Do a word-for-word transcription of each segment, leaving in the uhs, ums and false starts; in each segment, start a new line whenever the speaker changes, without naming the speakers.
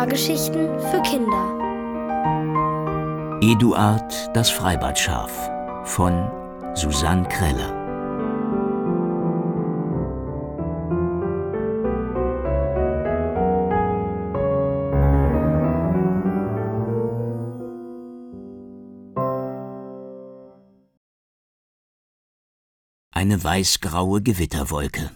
Hörgeschichten für Kinder.
Eduard, das Freibadschaf von Susanne Kreller. Eine weißgraue Gewitterwolke.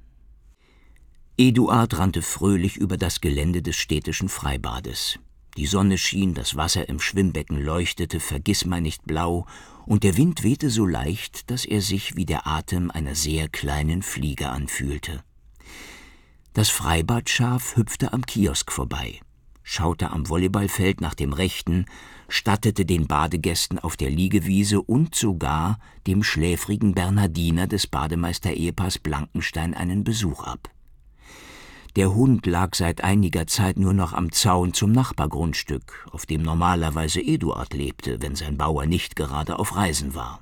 Eduard rannte fröhlich über das Gelände des städtischen Freibades. Die Sonne schien, das Wasser im Schwimmbecken leuchtete vergissmeinnicht blau, und der Wind wehte so leicht, dass er sich wie der Atem einer sehr kleinen Fliege anfühlte. Das Freibadschaf hüpfte am Kiosk vorbei, schaute am Volleyballfeld nach dem Rechten, stattete den Badegästen auf der Liegewiese und sogar dem schläfrigen Bernhardiner des Bademeister-Ehepaars Blankenstein einen Besuch ab. Der Hund lag seit einiger Zeit nur noch am Zaun zum Nachbargrundstück, auf dem normalerweise Eduard lebte, wenn sein Bauer nicht gerade auf Reisen war.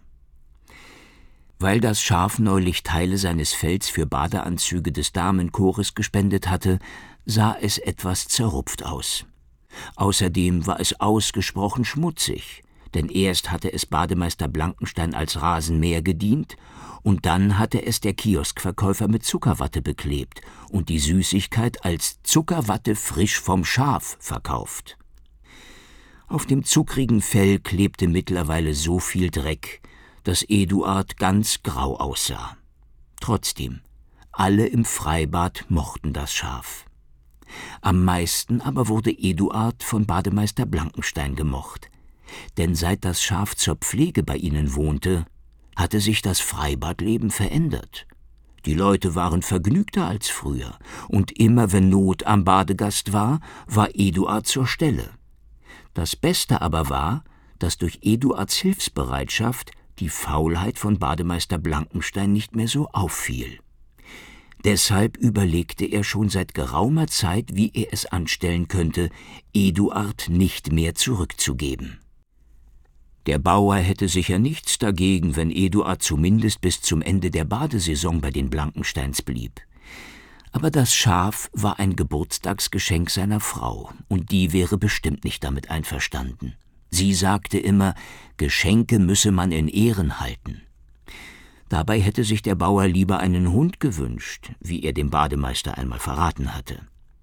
Weil das Schaf neulich Teile seines Fells für Badeanzüge des Damenchores gespendet hatte, sah es etwas zerrupft aus. Außerdem war es ausgesprochen schmutzig, denn erst hatte es Bademeister Blankenstein als Rasenmäher gedient, und dann hatte es der Kioskverkäufer mit Zuckerwatte beklebt und die Süßigkeit als Zuckerwatte frisch vom Schaf verkauft. Auf dem zuckrigen Fell klebte mittlerweile so viel Dreck, dass Eduard ganz grau aussah. Trotzdem, alle im Freibad mochten das Schaf. Am meisten aber wurde Eduard von Bademeister Blankenstein gemocht, denn seit das Schaf zur Pflege bei ihnen wohnte, hatte sich das Freibadleben verändert. Die Leute waren vergnügter als früher, und immer wenn Not am Badegast war, war Eduard zur Stelle. Das Beste aber war, dass durch Eduards Hilfsbereitschaft die Faulheit von Bademeister Blankenstein nicht mehr so auffiel. Deshalb überlegte er schon seit geraumer Zeit, wie er es anstellen könnte, Eduard nicht mehr zurückzugeben. Der Bauer hätte sicher nichts dagegen, wenn Eduard zumindest bis zum Ende der Badesaison bei den Blankensteins blieb. Aber das Schaf war ein Geburtstagsgeschenk seiner Frau, und die wäre bestimmt nicht damit einverstanden. Sie sagte immer, Geschenke müsse man in Ehren halten. Dabei hätte sich der Bauer lieber einen Hund gewünscht, wie er dem Bademeister einmal verraten hatte.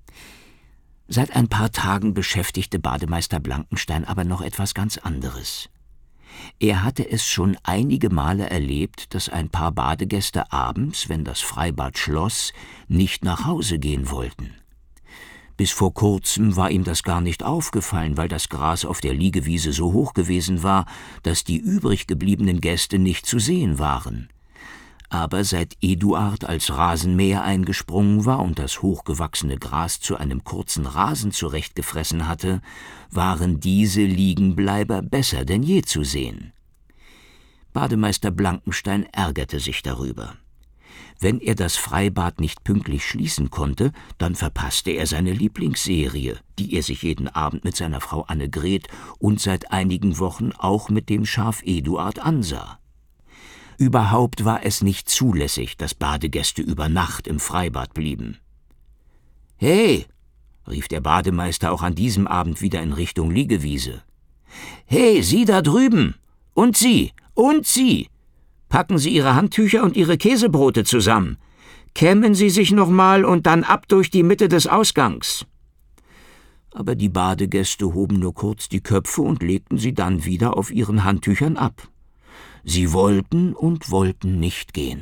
Seit ein paar Tagen beschäftigte Bademeister Blankenstein aber noch etwas ganz anderes. Er hatte es schon einige Male erlebt, dass ein paar Badegäste abends, wenn das Freibad schloss, nicht nach Hause gehen wollten. Bis vor kurzem war ihm das gar nicht aufgefallen, weil das Gras auf der Liegewiese so hoch gewesen war, dass die übrig gebliebenen Gäste nicht zu sehen waren. Aber seit Eduard als Rasenmäher eingesprungen war und das hochgewachsene Gras zu einem kurzen Rasen zurechtgefressen hatte, waren diese Liegenbleiber besser denn je zu sehen. Bademeister Blankenstein ärgerte sich darüber. Wenn er das Freibad nicht pünktlich schließen konnte, dann verpasste er seine Lieblingsserie, die er sich jeden Abend mit seiner Frau Annegret und seit einigen Wochen auch mit dem Schaf Eduard ansah. Überhaupt war es nicht zulässig, dass Badegäste über Nacht im Freibad blieben. »Hey«, rief der Bademeister auch an diesem Abend wieder in Richtung Liegewiese. »Hey, Sie da drüben! Und Sie! Und Sie! Packen Sie Ihre Handtücher und Ihre Käsebrote zusammen. Kämmen Sie sich noch mal und dann ab durch die Mitte des Ausgangs.« Aber die Badegäste hoben nur kurz die Köpfe und legten sie dann wieder auf ihren Handtüchern ab. Sie wollten und wollten nicht gehen.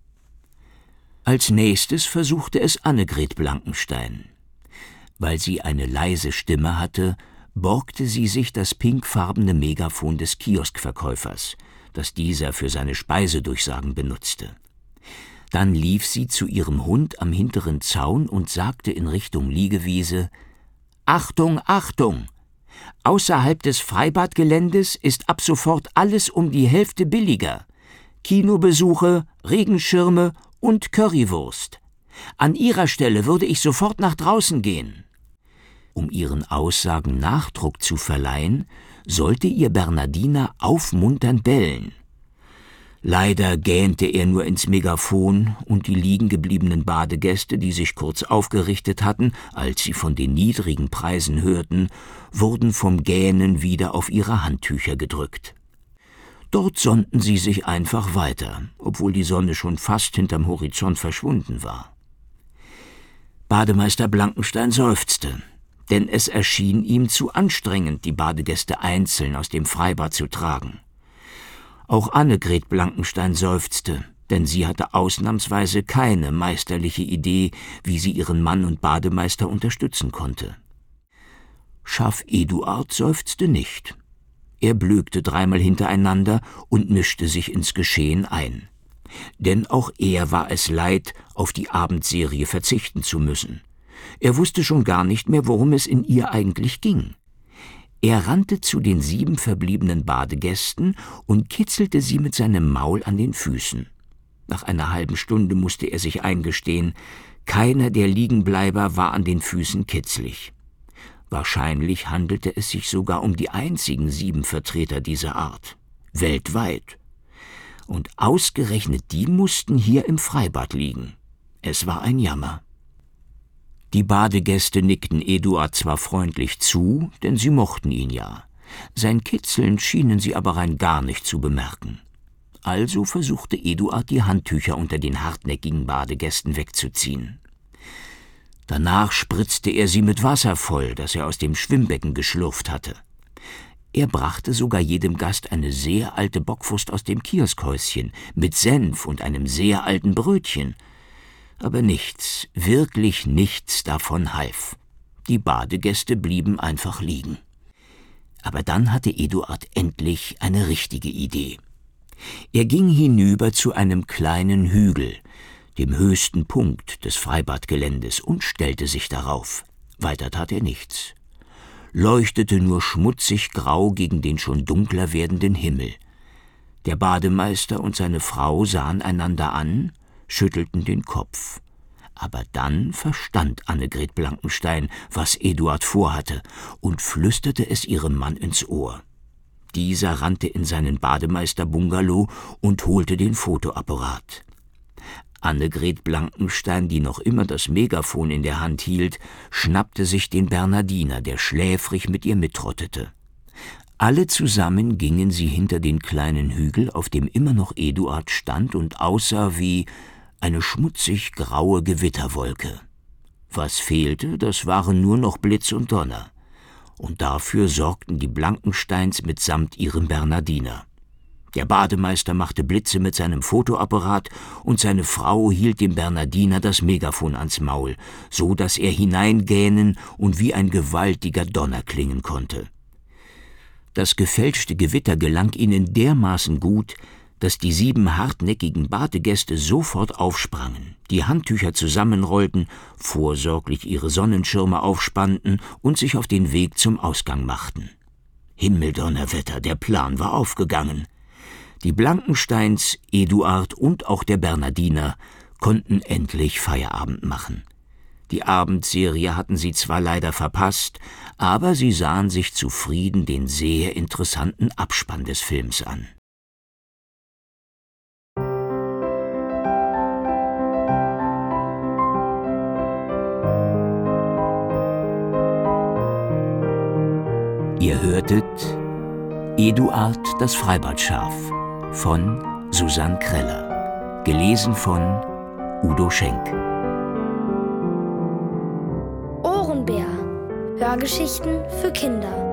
Als nächstes versuchte es Annegret Blankenstein. Weil sie eine leise Stimme hatte, borgte sie sich das pinkfarbene Megafon des Kioskverkäufers, das dieser für seine Speisedurchsagen benutzte. Dann lief sie zu ihrem Hund am hinteren Zaun und sagte in Richtung Liegewiese: »Achtung, Achtung! Außerhalb des Freibadgeländes ist ab sofort alles um die Hälfte billiger. Kinobesuche, Regenschirme und Currywurst. An Ihrer Stelle würde ich sofort nach draußen gehen.« Um ihren Aussagen Nachdruck zu verleihen, sollte ihr Bernhardiner aufmunternd bellen. Leider gähnte er nur ins Megafon, und die liegen gebliebenen Badegäste, die sich kurz aufgerichtet hatten, als sie von den niedrigen Preisen hörten, wurden vom Gähnen wieder auf ihre Handtücher gedrückt. Dort sonnten sie sich einfach weiter, obwohl die Sonne schon fast hinterm Horizont verschwunden war. Bademeister Blankenstein seufzte, denn es erschien ihm zu anstrengend, die Badegäste einzeln aus dem Freibad zu tragen. Auch Annegret Blankenstein seufzte, denn sie hatte ausnahmsweise keine meisterliche Idee, wie sie ihren Mann und Bademeister unterstützen konnte. Schaf Eduard seufzte nicht. Er blökte dreimal hintereinander und mischte sich ins Geschehen ein. Denn auch er war es leid, auf die Abendserie verzichten zu müssen. Er wusste schon gar nicht mehr, worum es in ihr eigentlich ging. Er rannte zu den sieben verbliebenen Badegästen und kitzelte sie mit seinem Maul an den Füßen. Nach einer halben Stunde musste er sich eingestehen, keiner der Liegenbleiber war an den Füßen kitzlig. Wahrscheinlich handelte es sich sogar um die einzigen sieben Vertreter dieser Art. Weltweit. Und ausgerechnet die mussten hier im Freibad liegen. Es war ein Jammer. Die Badegäste nickten Eduard zwar freundlich zu, denn sie mochten ihn ja. Sein Kitzeln schienen sie aber rein gar nicht zu bemerken. Also versuchte Eduard, die Handtücher unter den hartnäckigen Badegästen wegzuziehen. Danach spritzte er sie mit Wasser voll, das er aus dem Schwimmbecken geschlürft hatte. Er brachte sogar jedem Gast eine sehr alte Bockwurst aus dem Kioskhäuschen mit Senf und einem sehr alten Brötchen. Aber nichts, wirklich nichts davon half. Die Badegäste blieben einfach liegen. Aber dann hatte Eduard endlich eine richtige Idee. Er ging hinüber zu einem kleinen Hügel, dem höchsten Punkt des Freibadgeländes, und stellte sich darauf. Weiter tat er nichts. Leuchtete nur schmutzig grau gegen den schon dunkler werdenden Himmel. Der Bademeister und seine Frau sahen einander an, schüttelten den Kopf. Aber dann verstand Annegret Blankenstein, was Eduard vorhatte, und flüsterte es ihrem Mann ins Ohr. Dieser rannte in seinen Bademeister-Bungalow und holte den Fotoapparat. Annegret Blankenstein, die noch immer das Megafon in der Hand hielt, schnappte sich den Bernardiner, der schläfrig mit ihr mittrottete. Alle zusammen gingen sie hinter den kleinen Hügel, auf dem immer noch Eduard stand und aussah wie eine schmutzig graue Gewitterwolke. Was fehlte, das waren nur noch Blitz und Donner. Und dafür sorgten die Blankensteins mitsamt ihrem Bernardiner. Der Bademeister machte Blitze mit seinem Fotoapparat und seine Frau hielt dem Bernardiner das Megafon ans Maul, so dass er hineingähnen und wie ein gewaltiger Donner klingen konnte. Das gefälschte Gewitter gelang ihnen dermaßen gut, dass die sieben hartnäckigen Badegäste sofort aufsprangen, die Handtücher zusammenrollten, vorsorglich ihre Sonnenschirme aufspannten und sich auf den Weg zum Ausgang machten. Himmeldonnerwetter, der Plan war aufgegangen. Die Blankensteins, Eduard und auch der Bernardiner konnten endlich Feierabend machen. Die Abendserie hatten sie zwar leider verpasst, aber sie sahen sich zufrieden den sehr interessanten Abspann des Films an. Ihr hörtet Eduard das Freibadschaf von Susanne Kreller, gelesen von Udo Schenk.
Ohrenbär. Hörgeschichten für Kinder.